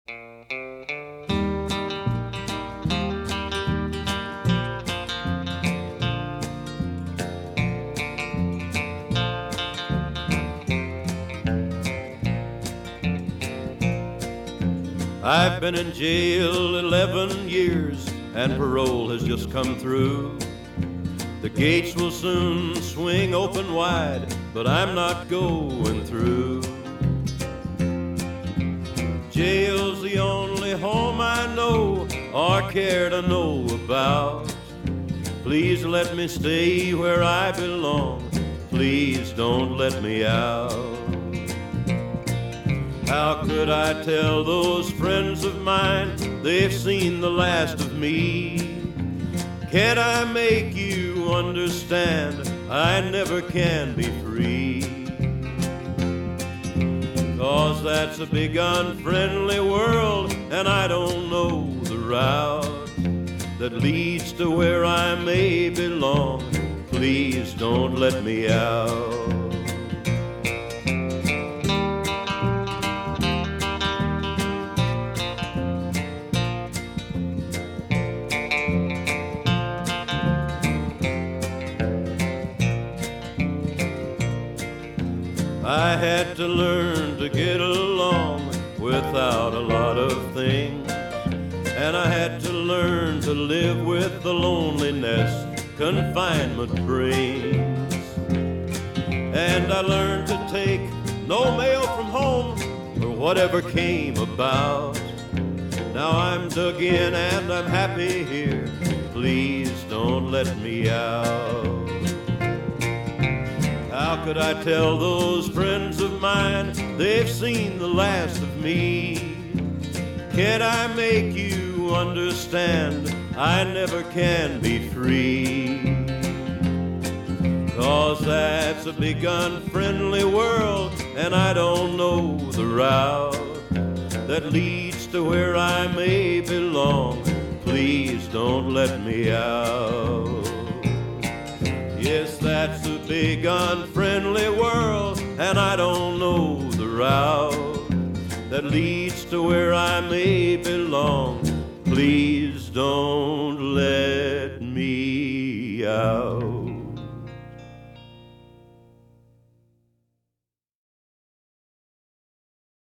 I've been in jail 11 years and parole has just come through. The gates will soon swing open wide, but I'm not going through. Jail's the only home I know or care to know about. Please let me stay where I belong. Please don't let me out. How could I tell those friends of mine they've seen the last of me? Can't I make you understand I never can be free? 'Cause that's a big unfriendly world, and I don't know the route that leads to where I may belong. Please don't let me out. I had to learn to get along without a lot of things, and I had to learn to live with the loneliness confinement brings. And I learned to take no mail from home or whatever came about. Now I'm dug in and I'm happy here. Please don't let me out. How could I tell those friends of mine they've seen the last of me? Can't I make you understand I never can be free? 'Cause that's a big unfriendly world, and I don't know the route that leads to where I may belong. Please don't let me out. Yes, that's a big unfriendly world, and I don't know the route that leads to where I may belong.